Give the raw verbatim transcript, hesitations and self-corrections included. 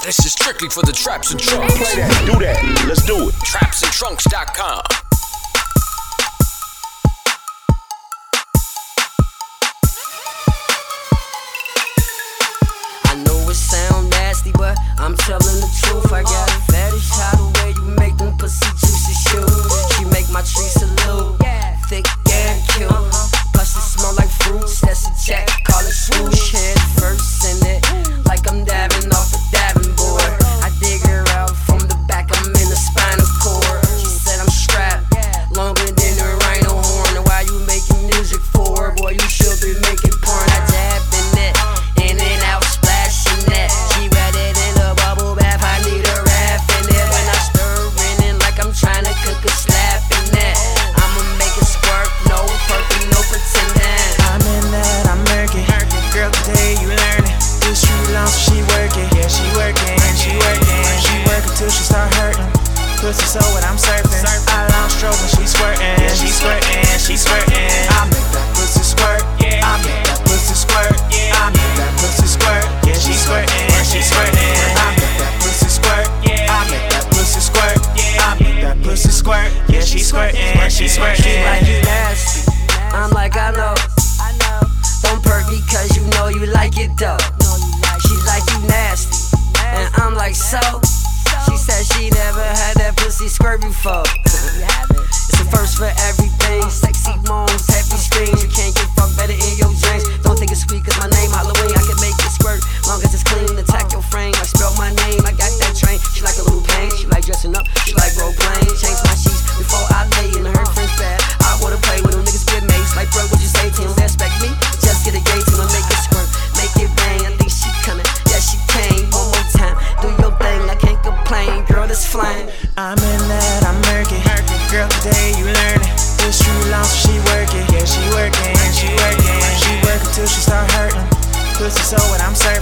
This is strictly for the Traps and Trunks. Play that, do that, let's do it. traps and trunks dot com. I know it sound nasty, but I'm telling the truth. I got a fetish how the way you make them pussy juicy shoes. She make my tree salute, thick and cute. Plus it smell like fruits, that's a check, call it swoosh. Head first in it, like I'm dabbing off a dabbing board. I dig her out from the back, I'm in the spinal cord. She said I'm strapped, longer than a rhino horn. And why you making music for? Boy, you should be making porn. I dab in it, in and out, splashing that. She wet it in a bubble bath, I need a wrap in it. When I stir in it like I'm trying to cook a slap in that. I'ma make it squirt, no purple, no pretending. I'm in that, I'm murky. Girl, today you learning. This true long, so she working. Yeah, she working, she working. She working till she start hurting. Pussy so what I'm surfing. I long stroke when she squirting. She squirting, she squirting. I make that pussy squirt. I make that pussy squirt. I make that pussy squirt. Yeah, she squirting, she squirting. I make that pussy squirt. I make that pussy squirt. I make that pussy squirt. Yeah, she squirting, she squirting. Like you nasty, I'm like I know. Don't perk because you know you like it though. She like you nasty, and I'm like so. She said she never had that pussy squirt before. It's a first for everything. Sexy moans, heavy screams. You can't get fucked better in your dreams. Don't think it's sweet cause my name Halloween. I can make it squirt long as it's clean. Attack your frame. I spell my name. I got that train. She like a little pain. She like dressing up. She like role playing. Change my sheets before I lay in her friend's bed. I wanna play with them niggas get mates. Like bro, what you say to him? Respect me. Just get a gay to him. Make it squirt. Make it bang. I think she coming. Yeah, she came. One more time. Do your thing. I can't complain. Girl, it's flame. I'm in that, I'm murky. Girl, today you learning. This true long, so she working. Yeah, she working, she working. She working till she start hurting. Pussy so what I'm serving.